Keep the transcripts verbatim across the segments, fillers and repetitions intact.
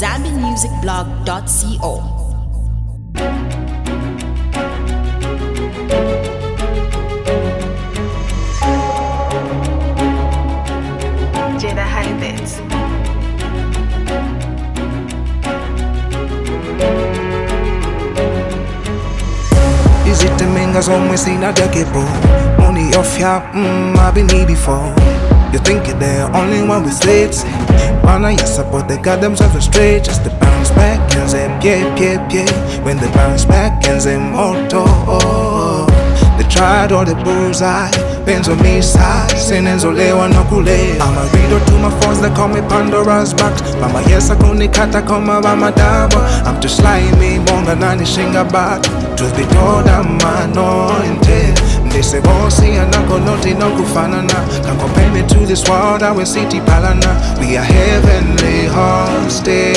zambian music blog dot co. Jada Highbits. Izite minga zomwe sinadakebo money off ya, mm, I've been here before. You think you're the only one with slates? Wanna yes, but they got themselves straight. Just to bounce back and say, yeah, yeah, yeah. When they bounce back and say, moto. They tried all the bullseye, penzo me side, sinenzo lewa no kule. I'm a reader to my phones, they call me Pandora's box. Mama yes, I kuni kata koma mama dawa. I'm too slimy, monga nani shinga back. Truth be told, I'm anointed. They say, oh, see, I'm not gonna no kufanana. Can't compare me to this world, I will city palana. We are heavenly hosted.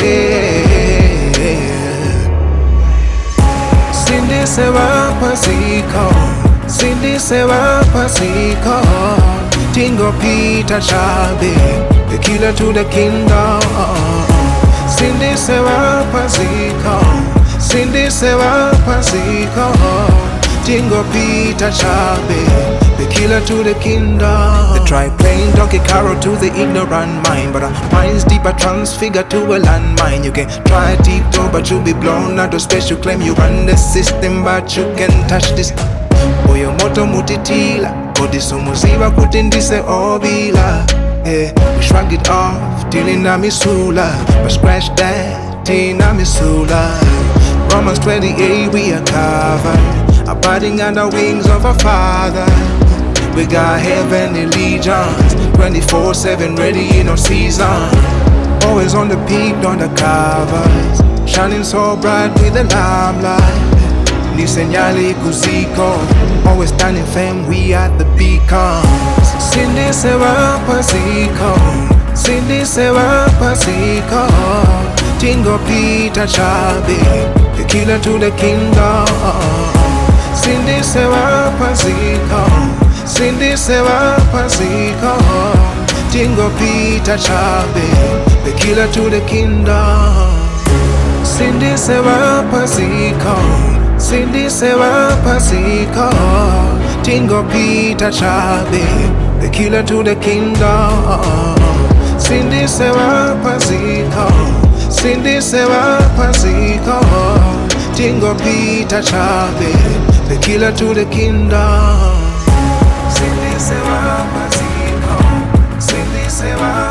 Cindy se va pasico, Cindy se va pasico. Tingo Peter Chabe, the killer to the kingdom. Cindy se va pasico, Cindy se va pasico. Tingo Peter Chabe, the killer to the kingdom. They try playing donkey carol to the ignorant mind, but our mind's deeper transfigure to a landmine. You can try deep toe, but you'll be blown out of space. You claim you run the system, but you can touch this. Oyo moto mutitila, kodiso muziba kutindise obila. Yeah, we shrug it off till in misula, but scratch that till in misula. Romans twenty-eight, we are covered, abiding under wings of our Father. We got heavenly legions, twenty-four seven ready in our season. Always on the peak, on the covers, shining so bright with the limelight. Ni señale kuziko, always standing firm, we at the beacons. Cindy se va pasico, Cindy se va pasico. Tingo Peter Chabe, the killer to the kingdom. Cindy se va pasico, Cindy se va pasico. Tingo Peter Chabe, the killer to the kingdom. Cindy se va pasico, Cindy se va pasico. Tingo Peter Chabe, the killer to the kingdom. Cindy se va pasico, Cindy se va pasico. Tingo Peter Chabe, the killer to the kingdom. Cindy se va pasico, Cindy se va.